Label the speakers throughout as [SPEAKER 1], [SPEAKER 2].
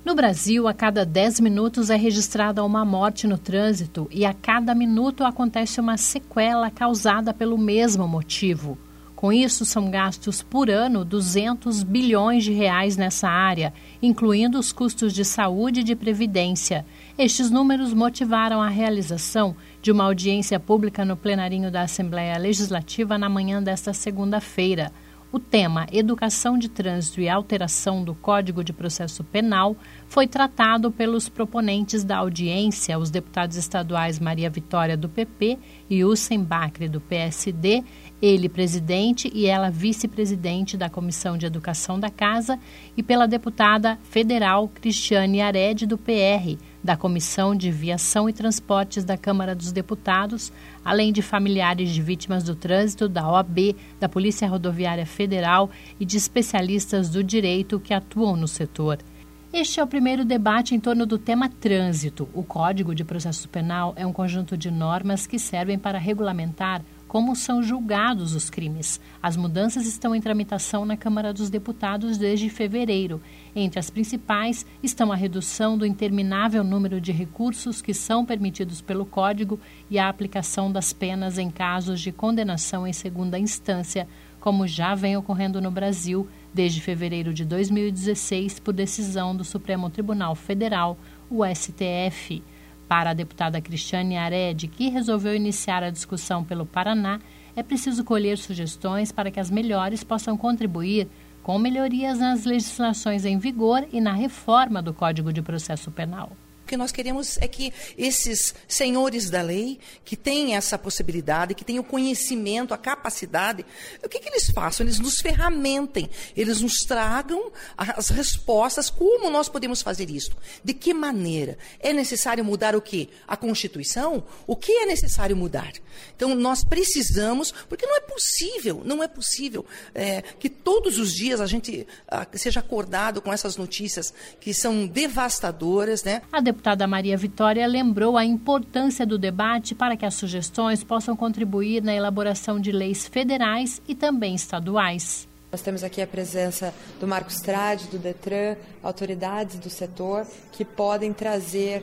[SPEAKER 1] No Brasil, a cada 10 minutos é registrada uma morte no trânsito e a cada minuto acontece uma sequela causada pelo mesmo motivo. Com isso, são gastos por ano 200 bilhões de reais nessa área, incluindo os custos de saúde e de previdência. Estes números motivaram a realização de uma audiência pública no plenarinho da Assembleia Legislativa na manhã desta segunda-feira. O tema Educação de Trânsito e Alteração do Código de Processo Penal foi tratado pelos proponentes da audiência, os deputados estaduais Maria Vitória, do PP, e Hussein Bacri, do PSD, ele presidente e ela vice-presidente da Comissão de Educação da Casa, e pela deputada federal Cristiane Yared, do PR, da Comissão de Viação e Transportes da Câmara dos Deputados, além de familiares de vítimas do trânsito, da OAB, da Polícia Rodoviária Federal e de especialistas do direito que atuam no setor. Este é o primeiro debate em torno do tema trânsito. O Código de Processo Penal é um conjunto de normas que servem para regulamentar como são julgados os crimes. As mudanças estão em tramitação na Câmara dos Deputados desde fevereiro. Entre as principais estão a redução do interminável número de recursos que são permitidos pelo Código e a aplicação das penas em casos de condenação em segunda instância, como já vem ocorrendo no Brasil desde fevereiro de 2016 por decisão do Supremo Tribunal Federal, o STF. Para a deputada Cristiane Yared, que resolveu iniciar a discussão pelo Paraná, é preciso colher sugestões para que as melhores possam contribuir com melhorias nas legislações em vigor e na reforma do Código de Processo Penal.
[SPEAKER 2] O que nós queremos é que esses senhores da lei, que têm essa possibilidade, que têm o conhecimento, a capacidade, o que eles façam? Eles nos ferramentem, eles nos tragam as respostas, como nós podemos fazer isso? De que maneira? É necessário mudar o quê? A Constituição? O que é necessário mudar? Então, nós precisamos, porque não é possível que todos os dias a gente seja acordado com essas notícias que são devastadoras, né?
[SPEAKER 1] A deputada Maria Vitória lembrou a importância do debate para que as sugestões possam contribuir na elaboração de leis federais e também estaduais.
[SPEAKER 3] Nós temos aqui a presença do Marco Strade, do Detran, autoridades do setor que podem trazer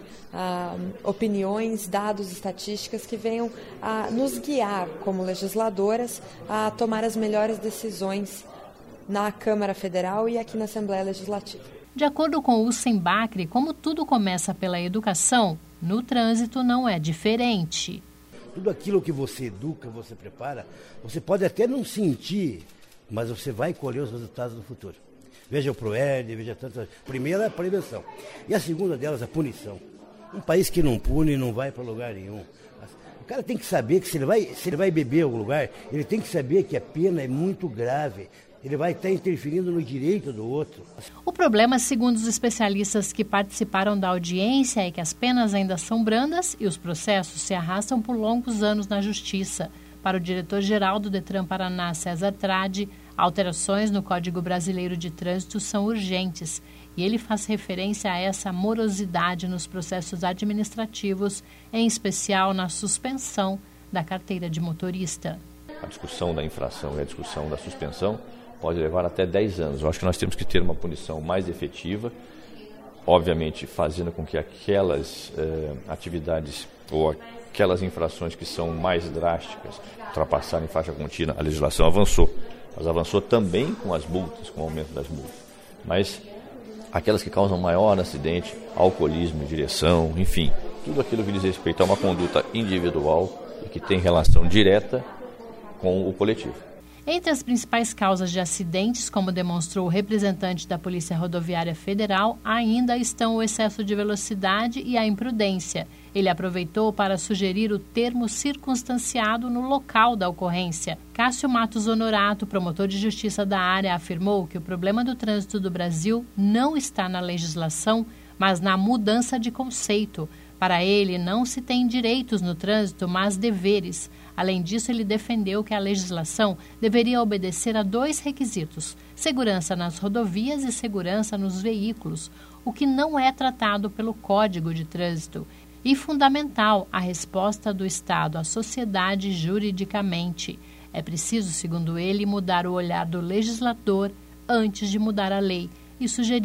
[SPEAKER 3] opiniões, dados, estatísticas que venham a nos guiar como legisladoras a tomar as melhores decisões na Câmara Federal e aqui na Assembleia Legislativa.
[SPEAKER 1] De acordo com o Hussein Bacri, como tudo começa pela educação, no trânsito não é diferente.
[SPEAKER 4] Tudo aquilo que você educa, você prepara, você pode até não sentir, mas você vai colher os resultados no futuro. Veja o PROERD, veja tantas. Primeiro é a prevenção. E a segunda delas, a punição. Um país que não pune não vai para lugar nenhum. O cara tem que saber que se ele vai beber em algum lugar, ele tem que saber que a pena é muito grave. Ele vai estar interferindo no direito do outro.
[SPEAKER 1] O problema, segundo os especialistas que participaram da audiência, é que as penas ainda são brandas e os processos se arrastam por longos anos na Justiça. Para o diretor-geral do Detran Paraná, César Trade, alterações no Código Brasileiro de Trânsito são urgentes e ele faz referência a essa morosidade nos processos administrativos, em especial na suspensão da carteira de motorista.
[SPEAKER 5] A discussão da infração e a discussão da suspensão pode levar até 10 anos. Eu acho que nós temos que ter uma punição mais efetiva, obviamente fazendo com que aquelas atividades ou aquelas infrações que são mais drásticas ultrapassarem faixa contínua. A legislação avançou, mas avançou também com as multas, com o aumento das multas. Mas aquelas que causam maior acidente, alcoolismo, direção, enfim, tudo aquilo que diz respeito a uma conduta individual e que tem relação direta com o coletivo.
[SPEAKER 1] Entre as principais causas de acidentes, como demonstrou o representante da Polícia Rodoviária Federal, ainda estão o excesso de velocidade e a imprudência. Ele aproveitou para sugerir o termo circunstanciado no local da ocorrência. Cássio Matos Honorato, promotor de justiça da área, afirmou que o problema do trânsito do Brasil não está na legislação, mas na mudança de conceito. Para ele, não se tem direitos no trânsito, mas deveres. Além disso, ele defendeu que a legislação deveria obedecer a 2 requisitos: segurança nas rodovias e segurança nos veículos, o que não é tratado pelo Código de Trânsito. E fundamental, a resposta do Estado à sociedade juridicamente. É preciso, segundo ele, mudar o olhar do legislador antes de mudar a lei, e sugeriu,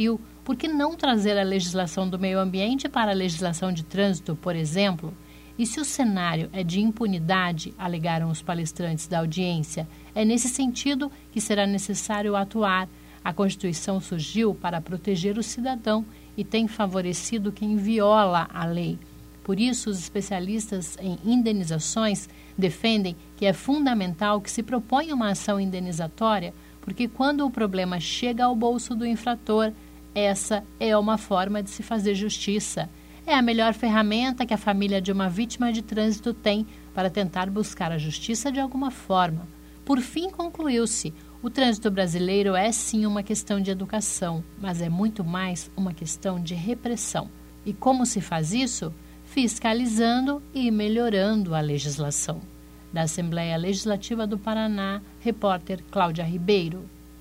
[SPEAKER 1] Por que não trazer a legislação do meio ambiente para a legislação de trânsito, por exemplo? E se o cenário é de impunidade, alegaram os palestrantes da audiência, é nesse sentido que será necessário atuar. A Constituição surgiu para proteger o cidadão e tem favorecido quem viola a lei. Por isso, os especialistas em indenizações defendem que é fundamental que se proponha uma ação indenizatória, porque quando o problema chega ao bolso do infrator, essa é uma forma de se fazer justiça. É a melhor ferramenta que a família de uma vítima de trânsito tem para tentar buscar a justiça de alguma forma. Por fim, concluiu-se: o trânsito brasileiro é sim uma questão de educação, mas é muito mais uma questão de repressão. E como se faz isso? Fiscalizando e melhorando a legislação. Da Assembleia Legislativa do Paraná, repórter Cláudia Ribeiro.